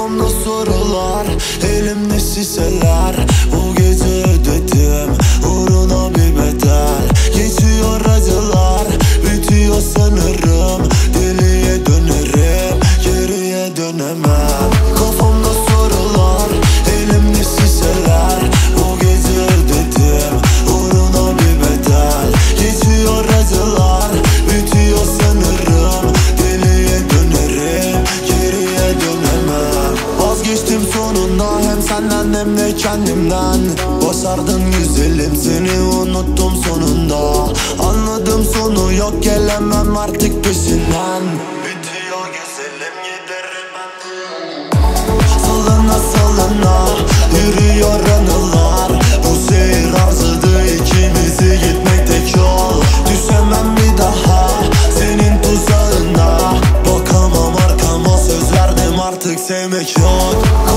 Kafamda sorular, elimde şişeler. Bu gece ödedim uğruna bir bedel. Geçiyor acılar, bitiyor sanırım. Deliye dönerim, geriye dönemem. Kafamda sorular, elimde şişeler. Bu gece ödedim uğruna bir bedel. Geçiyor acılar, bitiyor sanırım. Deliye dönerim, geriye dönemem. Vazgeçtim sonunda hem senden hem de kendimden. Başardın güzelim, seni unuttum sonunda. Anladım sonu yok, gelemem artık peşinden. Bitiyor güzelim, giderim ben. Salına salına yürüyor anılar. Bu şehir harcadı ikimizi, gitmek tek yol. Düşemem bir daha senin tuzağına. Bakamam arkama, söz verdim artık sevmek yok.